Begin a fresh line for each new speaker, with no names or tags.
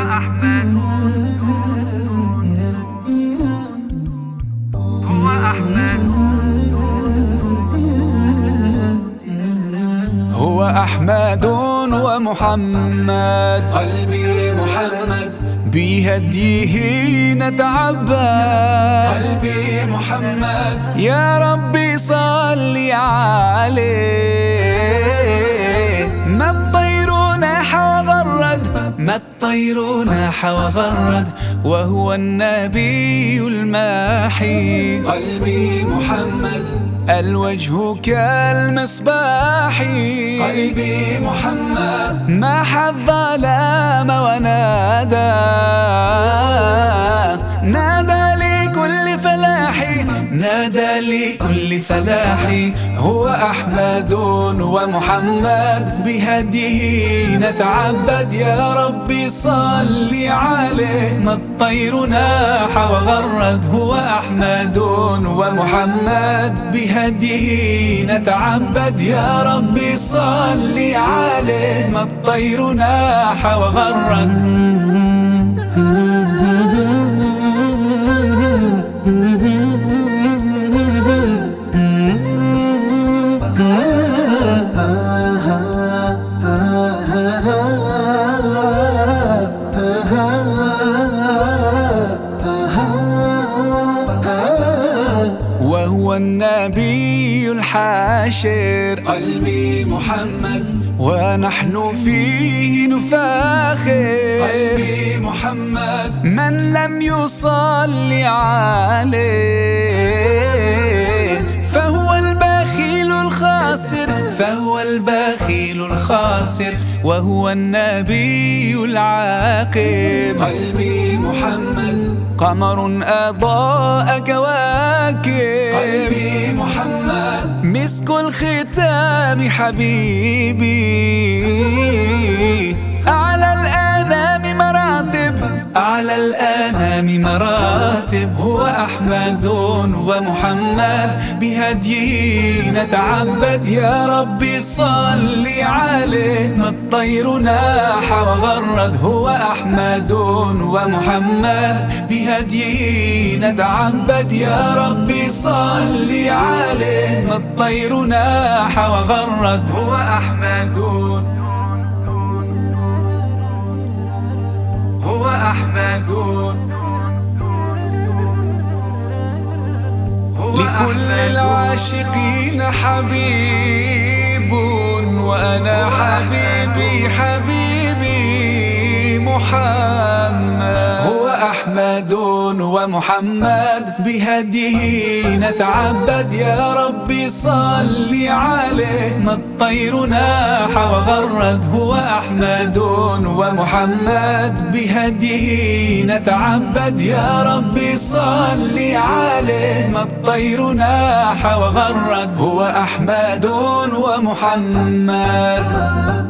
أحمد هو أحمد
هو أحمد ومحمد،
قلبي محمد
بهديه نتعبد.
قلبي محمد
يا ربي صل عليه، ما الطير ناح وغرد، ما الطير ناح وغرد، وهو النبي الماحي.
قلبي محمد
الوجه كالمصباح،
قلبي محمد
ماح الظلام ونادى، نادى لكل فلاح، نادى لكل فلاح. هو أحمد ومحمد، بهديه نتعبد. يا ربي صل عليه، ما الطير ناح وغرد. هو أحمد ومحمد، بهديه نتعبد. يا ربي صل عليه، ما الطير ناح وغرد. وهو النبي الحاشر،
قلبي محمد
ونحن فيه نفاخر.
قلبي محمد
من لم يصلي عليه فهو البخيل الخاسر، فهو البخيل الخاسر. وهو النبي العاقب،
قلبي محمد
قمر أضاء كواكب.
قلبي محمد
مسك الختام حبيبي، أعلى الأنام مراتب، أعلى الأنام مراتب. هو أحمد ومحمد، بهديه نتعبد. يا ربي صل عليه، ما الطير ناح وغرد. هو أحمد ومحمد، بهديه نتعبد. يا ربي صل عليه، ما الطير ناح وغرد.
هو أحمد هو أحمد
لكل العاشقين حبيب، وأنا حبيبي حبيبي محمد. هو أحمد ومحمد، بهديه نتعبد. يا ربي صل عليه، ما الطير ناح وغرد. هو أحمد ومحمد، بهديه نتعبد. يا ربي صل عليه، ما الطير ناح وغرد. هو أحمد ومحمد.